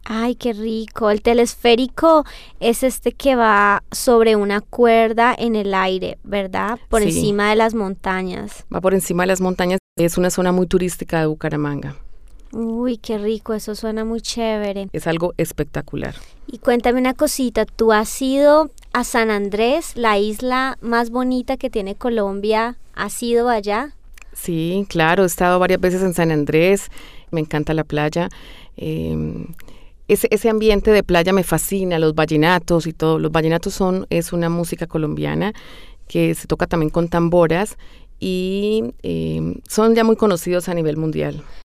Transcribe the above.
Ay, qué rico. El telesférico es este que va sobre una cuerda en el aire, ¿verdad? Por Sí, encima de las montañas. va por encima de las montañas. Es una zona muy turística de Bucaramanga. Uy, qué rico, eso suena muy chévere. Es algo espectacular. Y cuéntame una cosita, ¿tú has ido a San Andrés, la isla más bonita que tiene Colombia? ¿Has ido allá? Sí, claro, he estado varias veces en San Andrés, me encanta la playa. Ese ambiente de playa me fascina, los vallenatos y todo. Los vallenatos es una música colombiana que se toca también con tamboras y son ya muy conocidos a nivel mundial.